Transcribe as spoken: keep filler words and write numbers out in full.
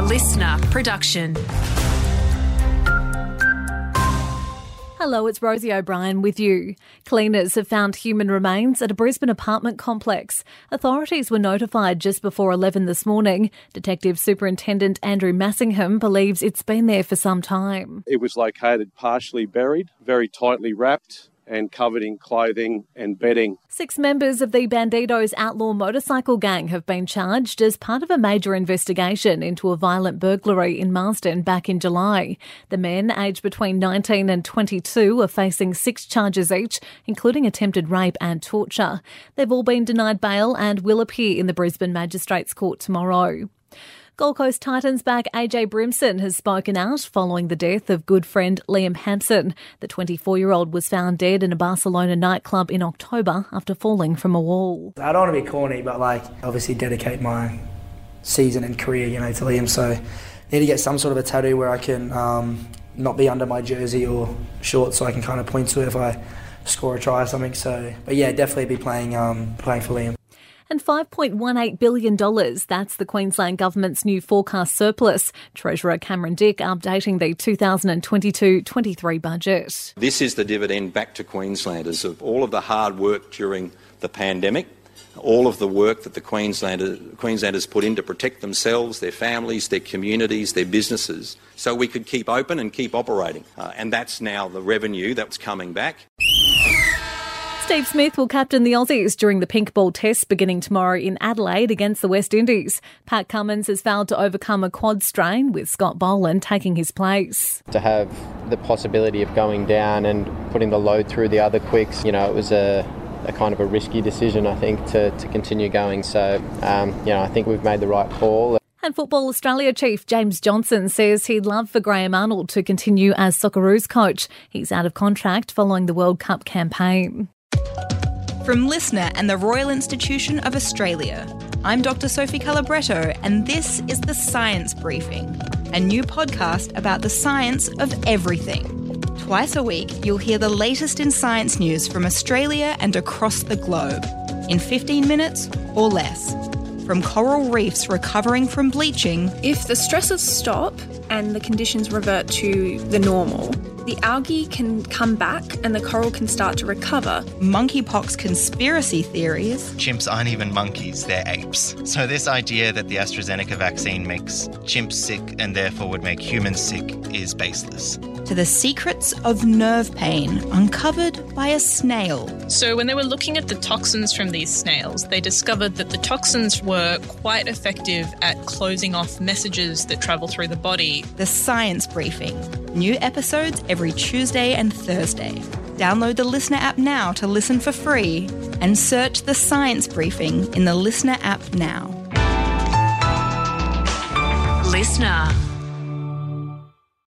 listener production. Hello, it's Rosie O'Brien with you. Cleaners have found human remains at a Brisbane apartment complex. Authorities were notified just before eleven this morning. Detective Superintendent Andrew Massingham believes it's been there for some time. It was located partially buried, very tightly wrapped and covered in clothing and bedding. Six members of the Bandidos outlaw motorcycle gang have been charged as part of a major investigation into a violent burglary in Marsden back in July. The men, aged between nineteen and twenty-two, are facing six charges each, including attempted rape and torture. They've all been denied bail and will appear in the Brisbane Magistrates Court tomorrow. Gold Coast Titans back A J Brimson has spoken out following the death of good friend Liam Hansen. The twenty-four-year-old was found dead in a Barcelona nightclub in October after falling from a wall. I don't want to be corny, but like obviously dedicate my season and career, you know, to Liam. So I need to get some sort of a tattoo where I can um, not be under my jersey or shorts, so I can kind of point to it if I score a try or something. So, but yeah, definitely be playing um, playing for Liam. And five point one eight billion dollars, that's the Queensland Government's new forecast surplus. Treasurer Cameron Dick updating the two thousand twenty-two twenty-three budget. This is the dividend back to Queenslanders of all of the hard work during the pandemic, all of the work that the Queenslander, Queenslanders put in to protect themselves, their families, their communities, their businesses, so we could keep open and keep operating. Uh, and that's now the revenue that's coming back. Steve Smith will captain the Aussies during the pink ball test beginning tomorrow in Adelaide against the West Indies. Pat Cummins has failed to overcome a quad strain, with Scott Boland taking his place. To have the possibility of going down and putting the load through the other quicks, you know, it was a, a kind of a risky decision, I think, to, to continue going. So, um, you know, I think we've made the right call. And Football Australia chief James Johnson says he'd love for Graham Arnold to continue as Socceroos coach. He's out of contract following the World Cup campaign. From Listener and the Royal Institution of Australia, I'm Doctor Sophie Calabretto, and this is The Science Briefing, a new podcast about the science of everything. Twice a week, you'll hear the latest in science news from Australia and across the globe, in fifteen minutes or less. From coral reefs recovering from bleaching. If the stresses stop and the conditions revert to the normal, the algae can come back and the coral can start to recover. Monkeypox conspiracy theories. Chimps aren't even monkeys, they're apes. So this idea that the AstraZeneca vaccine makes chimps sick and therefore would make humans sick is baseless. To the secrets of nerve pain uncovered by a snail. So when they were looking at the toxins from these snails, they discovered that the toxins were quite effective at closing off messages that travel through the body. The Science Briefing. New episodes every Tuesday and Thursday. Download the Listener app now to listen for free and search The Science Briefing in the Listener app now. Listener.